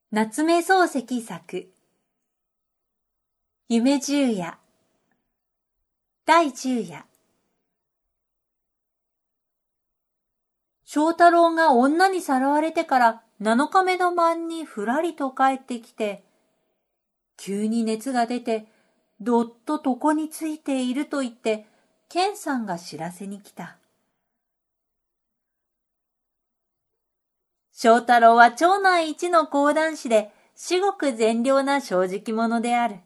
夏目漱石作夢十夜第10夜。正太郎が女にさらわれてから7日目の晩にふらりと帰ってきて、急に熱が出てどっと床についていると言って健さんが知らせに来た。正太郎は町内一の講談師で至極善良な正直者である。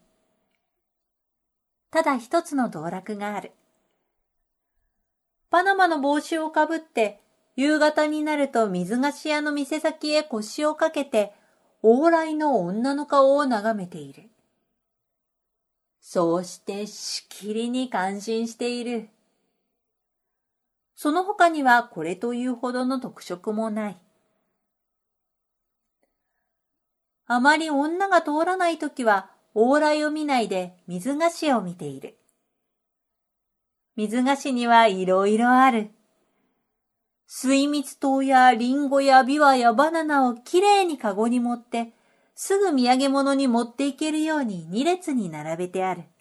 ただ一つの道楽がある。パナマの帽子をかぶって夕方になると水菓子屋の店先へ腰をかけて往来の女の顔を眺めている。そうしてしきりに感心している。その他にはこれというほどの特色もない。あまり女が通らないときは往来を見ないで水菓子を見ている。水菓子にはいろいろある。水蜜糖やリンゴやビワやバナナをきれいにかごに持って、すぐ土産物に持っていけるように2列に並べてある。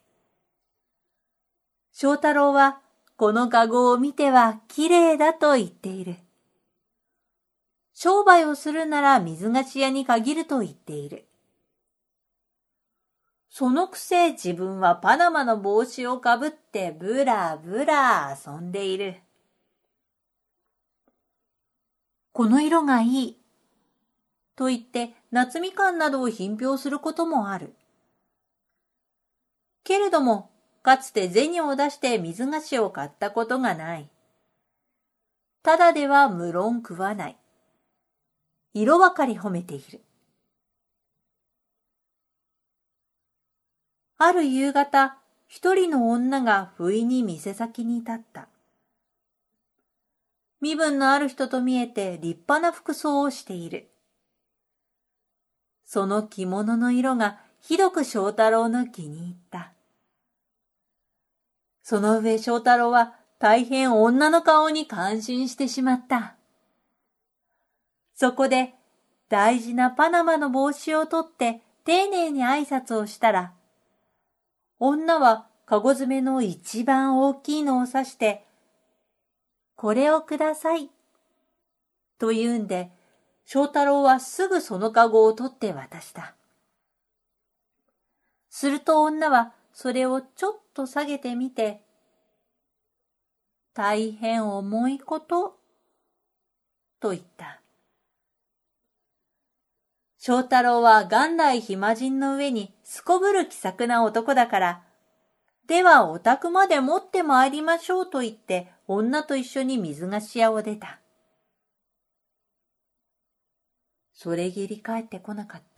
正太郎はこのかごを見てはきれいだと言っている。商売をするなら水菓子屋に限ると言っている。そのくせ自分はパナマの帽子をかぶってブラブラ遊んでいる。この色がいいと言って夏みかんなどを品評することもある。けれどもかつて銭を出して水菓子を買ったことがない。ただでは無論食わない。色ばかり褒めている。ある夕方、一人の女が不意に店先に立った。身分のある人と見えて立派な服装をしている。その着物の色がひどく正太郎の気に入った。その上正太郎は大変女の顔に感心してしまった。そこで大事なパナマの帽子を取って丁寧に挨拶をしたら、女はかご詰めの一番大きいのを指して、これをください、と言うんで、正太郎はすぐそのかごを取って渡した。すると女はそれをちょっと下げてみて、大変重いこと、と言った。正太郎は元来暇人の上にすこぶる気さくな男だから、ではお宅まで持って参りましょうと言って女と一緒に水菓子屋を出た。それきり帰ってこなかった。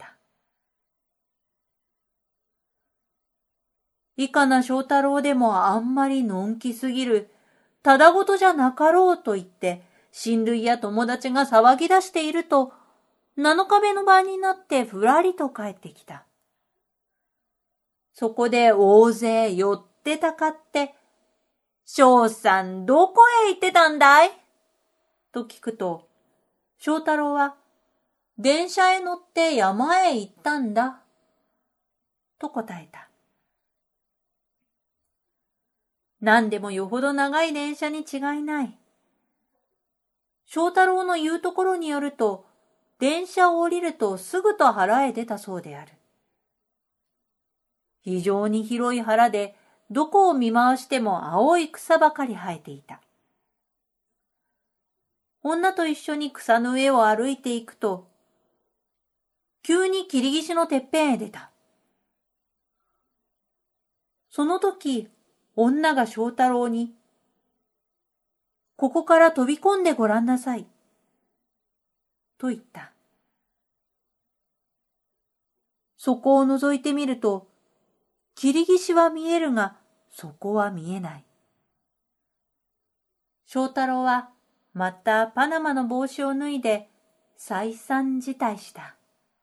いかな正太郎でもあんまりのんきすぎる、ただごとじゃなかろうと言って、親類や友達が騒ぎ出していると、7日目の晩になってふらりと帰ってきた。そこで大勢寄ってたかって、正さんどこへ行ってたんだいと聞くと、正太郎は、電車へ乗って山へ行ったんだ、と答えた。何でもよほど長い電車に違いない。正太郎の言うところによると、電車を降りるとすぐと腹へ出たそうである。非常に広い腹で、どこを見回しても青い草ばかり生えていた。女と一緒に草の上を歩いていくと、急に切り岸のてっぺんへ出た。その時、女が正太郎に、ここから飛び込んでごらんなさい、と言った。そこを覗いてみると、切り岸は見えるが、そこは見えない。正太郎は、またパナマの帽子を脱いで、再三辞退した。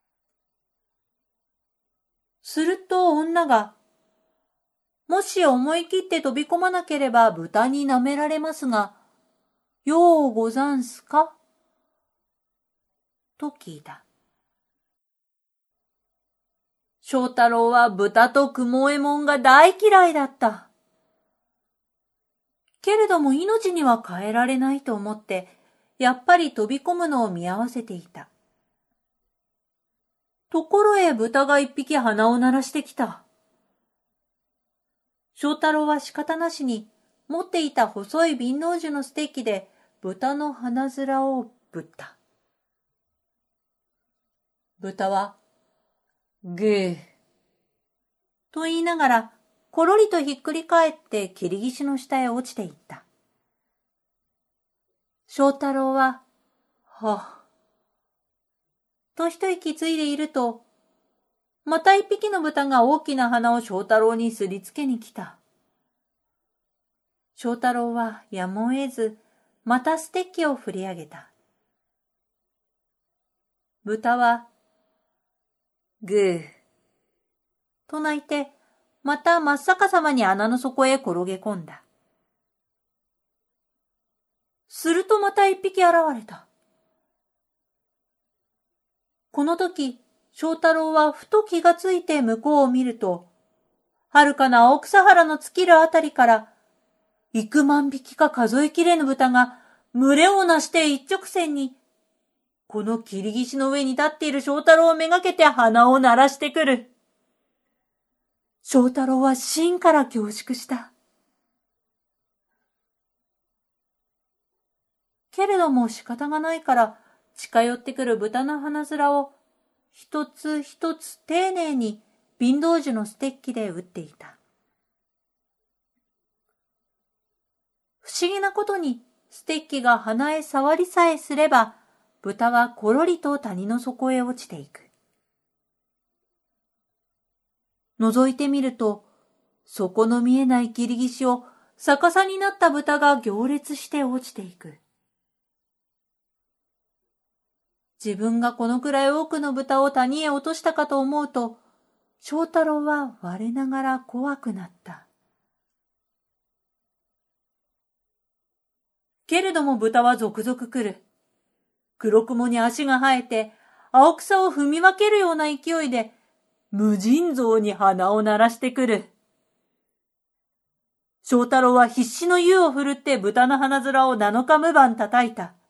すると女が、もし思い切って飛び込まなければ豚に舐められますが、ようござんすかと聞いた。 翔太郎は豚と雲右衛門が大嫌いだった。けれども命には変えられないと思って、やっぱり飛び込むのを見合わせていた。ところへ豚が一匹鼻を鳴らしてきた。翔太郎は仕方なしに持っていた細い貧農樹のステッキで豚の鼻面をぶった。豚は、ぐーと言いながら、ころりとひっくり返って切り岸の下へ落ちていった。翔太郎は、はぁ、と一息ついでいると、また一匹の豚が大きな鼻を翔太郎にすりつけに来た。翔太郎はやむを得ず、またステッキを振り上げた。豚は、ぐーと鳴いて、また真っ逆さまに穴の底へ転げ込んだ。するとまた一匹現れた。この時、翔太郎はふと気がついて向こうを見ると、遥かな青草原の尽きるあたりから、幾万匹か数えきれぬ豚が群れをなして一直線に、この切り岸の上に立っている翔太郎をめがけて鼻を鳴らしてくる。翔太郎は心から恐縮した。けれども仕方がないから近寄ってくる豚の鼻面を一つ一つ丁寧に貧道樹のステッキで打っていた。不思議なことにステッキが鼻へ触りさえすれば豚はころりと谷の底へ落ちていく。覗いてみると底の見えない切り岸を逆さになった豚が行列して落ちていく。自分がこのくらい多くの豚を谷へ落としたかと思うと、翔太郎は我ながら怖くなった。けれども豚は続々来る。黒雲に足が生えて、青草を踏み分けるような勢いで、無尽蔵に鼻を鳴らしてくる。翔太郎は必死の湯を振るって豚の鼻面を7日無晩叩いた。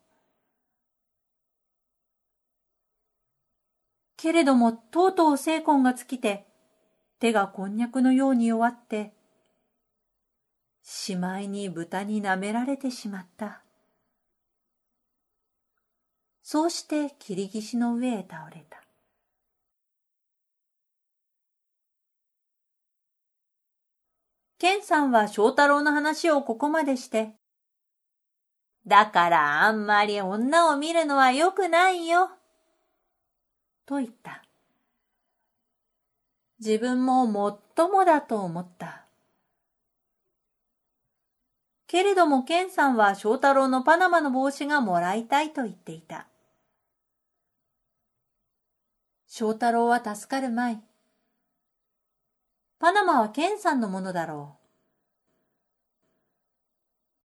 けれどもとうとう精魂が尽きて、手がこんにゃくのように弱って、しまいに豚に舐められてしまった。そうして切り岸の上へ倒れた。健さんは翔太郎の話をここまでして、だからあんまり女を見るのはよくないよ、と言った。自分ももっともだと思った。けれども健さんは翔太郎のパナマの帽子がもらいたいと言っていた。翔太郎は助かるまい。パナマは健さんのものだろう。